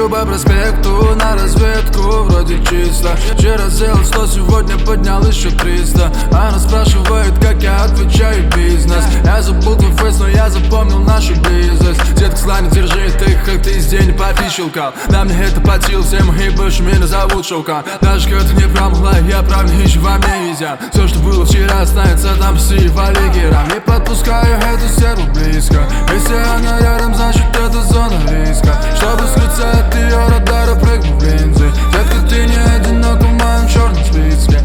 Иду по проспекту на разведку, вроде чисто. Вчера сделал 100, сегодня поднял еще 300. Она спрашивает, как я отвечаю: бизнес. Я забыл твой фейс, но я запомнил нашу близость. Детка, слайд, держи ты, как ты из день попить щелкал. Да, мне это под силу, все мои бывшие меня зовут Шелкан. Даже когда ты не промогла, я правда еще во мне везя. Все, что было вчера, останется там все валигером. Не подпускаю эту стерву близко. Если она рядом, значит это зона риска. Чтобы скрыться от ее радара, прыгну в линзы. Детка, ты не одинок в моем черном списке.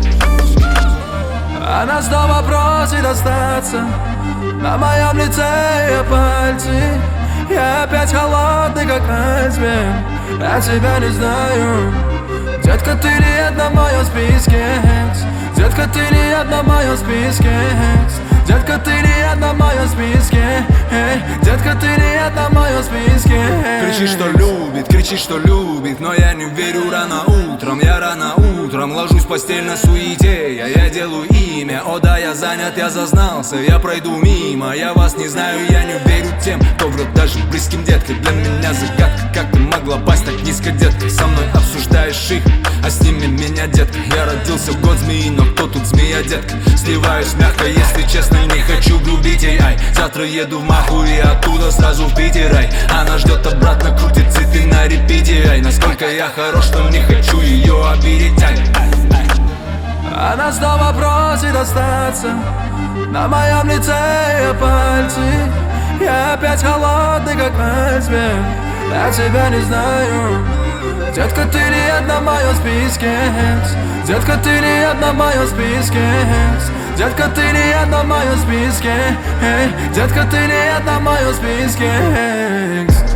Она снова просит остаться. На моем лице ее пальцы. Я опять холодный, как айсберг. Я тебя не знаю. Детка, ты не на моем списке. Детка, ты не на моем списке. Детка, ты не на моем списке. Детка, ты не на моем списке. Кричит, что любит, но я не верю рано утром. Я рано утром ложусь в постель на суете. Я делаю имя, о да, я занят, я зазнался. Я пройду мимо, я вас не знаю. Я не верю тем, кто врет даже близким, детка. Для меня загадка, как ты могла пасть так низко, детка. Со мной обсуждаешь их, а с ними меня, детка. Я родился в год змеи, но кто тут змея, детка? Сливаюсь мягко, если честно, не хочу грубить ей. Ай, завтра еду в Маху и оттуда сразу в Питер. Ай, она ждет обратно, крутит цветы на репите. Ай, насколько я хорош, что не хочу ее обидеть. Ай, она снова просит остаться. На моем лице ее пальцы. Я опять холодный, как айсберг. Я тебя не знаю. Детка, ты не на моем списке. Детка, ты не на моем списке. Детка, ты не на моем списке. Детка, ты не на моем списке.